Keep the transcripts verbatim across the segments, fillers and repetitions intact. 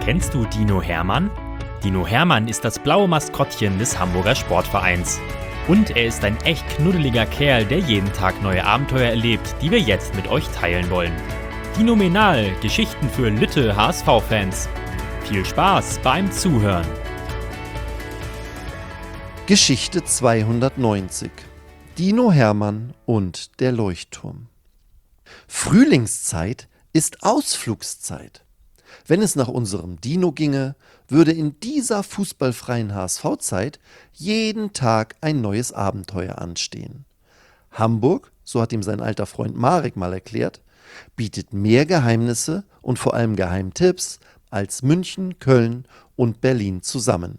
Kennst du Dino Hermann? Dino Hermann ist das blaue Maskottchen des Hamburger Sportvereins. Und er ist ein echt knuddeliger Kerl, der jeden Tag neue Abenteuer erlebt, die wir jetzt mit euch teilen wollen. Dinomenal, Geschichten für Lütte H S V-Fans. Viel Spaß beim Zuhören. Geschichte zweihundertneunzig. Dino Hermann und der Leuchtturm. Frühlingszeit ist Ausflugszeit. Wenn es nach unserem Dino ginge, würde in dieser fußballfreien H S V-Zeit jeden Tag ein neues Abenteuer anstehen. Hamburg, so hat ihm sein alter Freund Marek mal erklärt, bietet mehr Geheimnisse und vor allem Geheimtipps als München, Köln und Berlin zusammen.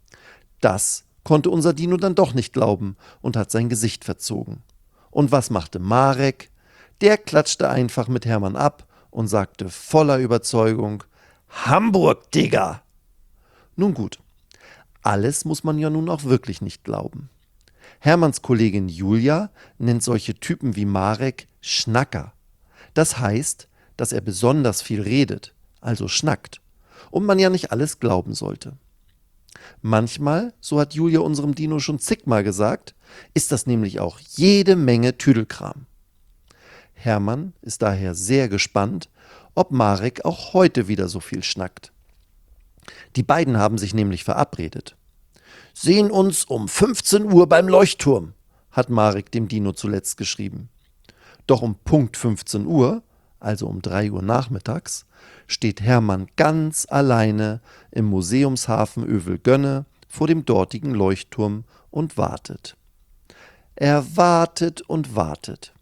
Das konnte unser Dino dann doch nicht glauben und hat sein Gesicht verzogen. Und was machte Marek? Der klatschte einfach mit Hermann ab und sagte voller Überzeugung: Hamburg, Digga! Nun gut, alles muss man ja nun auch wirklich nicht glauben. Hermanns Kollegin Julia nennt solche Typen wie Marek Schnacker. Das heißt, dass er besonders viel redet, also schnackt, und man ja nicht alles glauben sollte. Manchmal, so hat Julia unserem Dino schon zigmal gesagt, ist das nämlich auch jede Menge Tüdelkram. Hermann ist daher sehr gespannt, ob Marek auch heute wieder so viel schnackt. Die beiden haben sich nämlich verabredet. »Sehen uns um fünfzehn Uhr beim Leuchtturm«, hat Marek dem Dino zuletzt geschrieben. Doch um Punkt fünfzehn Uhr, also um drei Uhr nachmittags, steht Hermann ganz alleine im Museumshafen Övelgönne vor dem dortigen Leuchtturm und wartet. Er wartet und wartet.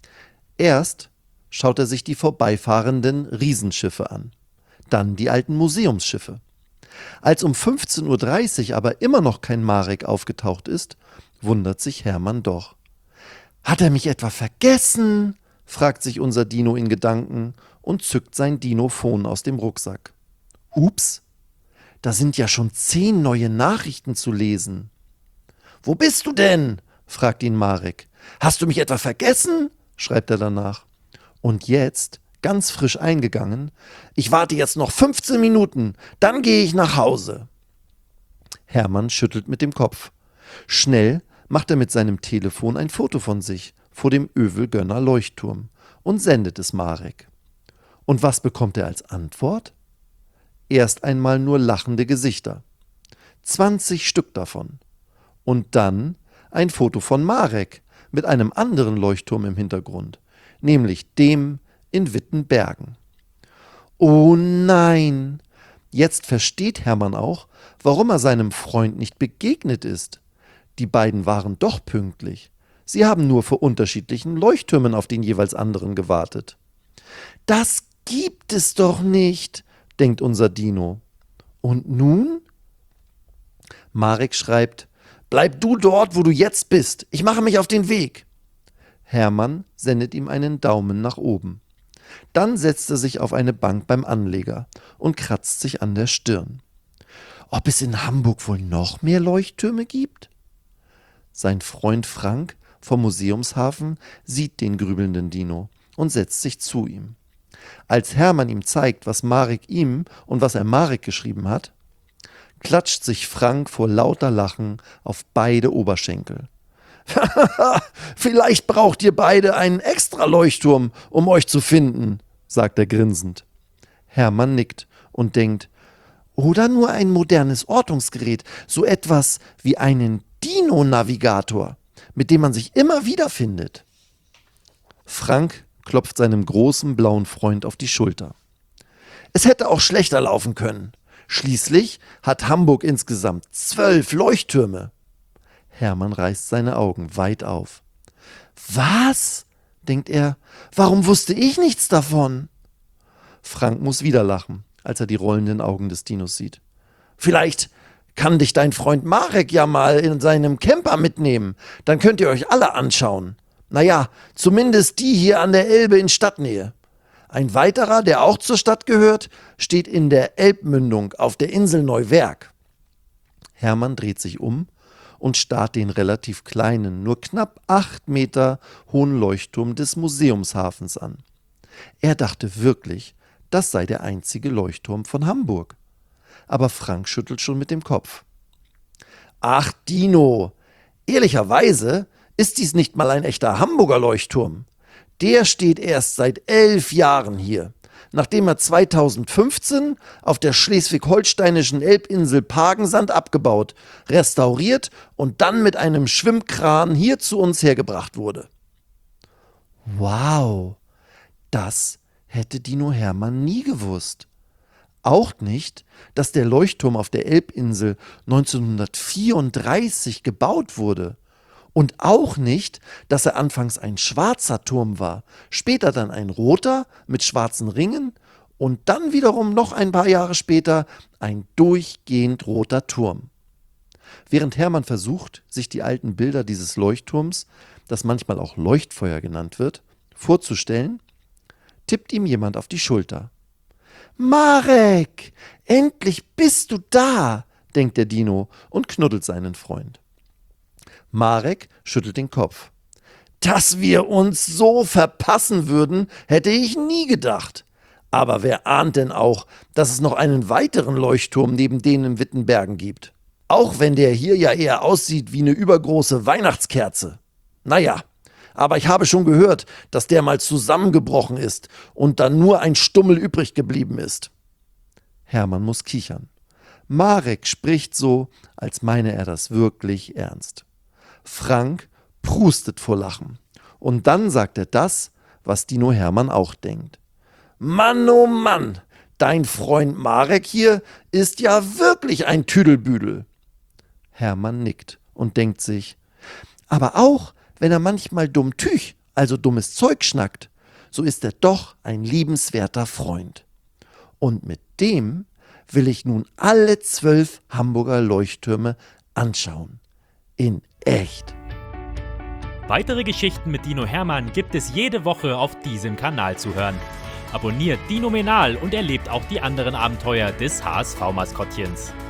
Erst schaut er sich die vorbeifahrenden Riesenschiffe an, dann die alten Museumsschiffe. Als um fünfzehn Uhr dreißig aber immer noch kein Marek aufgetaucht ist, wundert sich Hermann doch. »Hat er mich etwa vergessen?« fragt sich unser Dino in Gedanken und zückt sein Dinophon aus dem Rucksack. Ups, da sind ja schon zehn neue Nachrichten zu lesen. »Wo bist du denn?« fragt ihn Marek. »Hast du mich etwa vergessen?« schreibt er danach. Und jetzt, ganz frisch eingegangen: »Ich warte jetzt noch fünfzehn Minuten, dann gehe ich nach Hause.« Hermann schüttelt mit dem Kopf. Schnell macht er mit seinem Telefon ein Foto von sich vor dem Övelgönner Leuchtturm und sendet es Marek. Und was bekommt er als Antwort? Erst einmal nur lachende Gesichter. zwanzig Stück davon. Und dann ein Foto von Marek mit einem anderen Leuchtturm im Hintergrund, nämlich dem in Wittenbergen. Oh nein! Jetzt versteht Hermann auch, warum er seinem Freund nicht begegnet ist. Die beiden waren doch pünktlich. Sie haben nur vor unterschiedlichen Leuchttürmen auf den jeweils anderen gewartet. »Das gibt es doch nicht«, denkt unser Dino. Und nun? Marek schreibt: »Bleib du dort, wo du jetzt bist. Ich mache mich auf den Weg.« Hermann sendet ihm einen Daumen nach oben. Dann setzt er sich auf eine Bank beim Anleger und kratzt sich an der Stirn. Ob es in Hamburg wohl noch mehr Leuchttürme gibt? Sein Freund Frank vom Museumshafen sieht den grübelnden Dino und setzt sich zu ihm. Als Hermann ihm zeigt, was Marek ihm und was er Marek geschrieben hat, klatscht sich Frank vor lauter Lachen auf beide Oberschenkel. »Vielleicht braucht ihr beide einen extra Leuchtturm, um euch zu finden«, sagt er grinsend. Hermann nickt und denkt: »Oder nur ein modernes Ortungsgerät, so etwas wie einen Dino-Navigator, mit dem man sich immer wiederfindet.« Frank klopft seinem großen blauen Freund auf die Schulter. »Es hätte auch schlechter laufen können. Schließlich hat Hamburg insgesamt zwölf Leuchttürme.« Hermann reißt seine Augen weit auf. »Was?«, denkt er, »warum wusste ich nichts davon?« Frank muss wieder lachen, als er die rollenden Augen des Dinos sieht. »Vielleicht kann dich dein Freund Marek ja mal in seinem Camper mitnehmen, dann könnt ihr euch alle anschauen. Naja, zumindest die hier an der Elbe in Stadtnähe. Ein weiterer, der auch zur Stadt gehört, steht in der Elbmündung auf der Insel Neuwerk.« Hermann dreht sich um und starrt den relativ kleinen, nur knapp acht Meter hohen Leuchtturm des Museumshafens an. Er dachte wirklich, das sei der einzige Leuchtturm von Hamburg. aber Frank schüttelt schon mit dem Kopf. Ach, Dino, ehrlicherweise ist dies nicht mal ein echter Hamburger Leuchtturm. Der steht erst seit elf Jahren hier, nachdem er zweitausendfünfzehn auf der schleswig-holsteinischen Elbinsel Pagensand abgebaut, restauriert und dann mit einem Schwimmkran hier zu uns hergebracht wurde. Wow, das hätte Dino Hermann nie gewusst. Auch nicht, dass der Leuchtturm auf der Elbinsel neunzehnhundertvierunddreißig gebaut wurde. Und auch nicht, dass er anfangs ein schwarzer Turm war, später dann ein roter mit schwarzen Ringen und dann wiederum noch ein paar Jahre später ein durchgehend roter Turm. Während Hermann versucht, sich die alten Bilder dieses Leuchtturms, das manchmal auch Leuchtfeuer genannt wird, vorzustellen, tippt ihm jemand auf die Schulter. »Marek, endlich bist du da«, denkt der Dino und knuddelt seinen Freund. Marek schüttelt den Kopf. »Dass wir uns so verpassen würden, hätte ich nie gedacht. Aber wer ahnt denn auch, dass es noch einen weiteren Leuchtturm neben denen in Wittenbergen gibt? Auch wenn der hier ja eher aussieht wie eine übergroße Weihnachtskerze. Naja, aber ich habe schon gehört, dass der mal zusammengebrochen ist und dann nur ein Stummel übrig geblieben ist.« Hermann muss kichern. Marek spricht so, als meine er das wirklich ernst. Frank prustet vor Lachen. Und dann sagt er das, was Dino Hermann auch denkt. »Mann, oh Mann, dein Freund Marek hier ist ja wirklich ein Tüdelbüdel.« Hermann nickt und denkt sich, aber auch wenn er manchmal dumm Tüch, also dummes Zeug schnackt, so ist er doch ein liebenswerter Freund. Und mit dem will ich nun alle zwölf Hamburger Leuchttürme anschauen. In echt. Weitere Geschichten mit Dino Hermann gibt es jede Woche auf diesem Kanal zu hören. Abonniert Dinomenal und erlebt auch die anderen Abenteuer des H S V-Maskottchens.